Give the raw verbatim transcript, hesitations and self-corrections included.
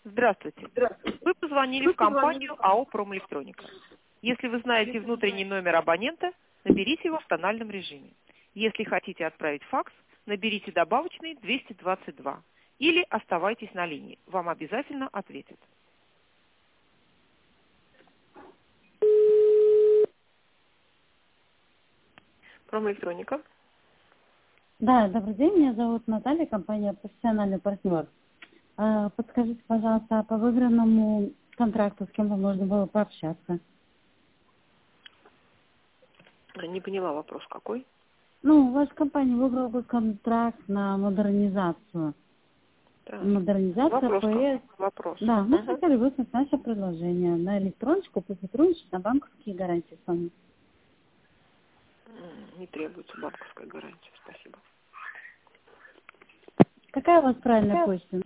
Здравствуйте. Вы позвонили в компанию АО «Промэлектроника». Если вы знаете внутренний номер абонента, наберите его в тональном режиме. Если хотите отправить факс, наберите добавочный двести двадцать два или оставайтесь на линии. Вам обязательно ответят. Промэлектроника. Да, добрый день, меня зовут Наталья, компания «Профессиональный партнер». А, Подскажите, пожалуйста, а по выигранному контракту с кем бы можно было пообщаться? Не поняла вопрос какой. Ну, ваша компания выиграла бы контракт на модернизацию. Да. Модернизация Вопрос. ПС. Вопрос. Да, мы Угу. хотели выслать наше предложение на электроночку, посотрудничать на банковские гарантии с вами. Не требуется банковская гарантия. Спасибо. Какая у вас правильная почта?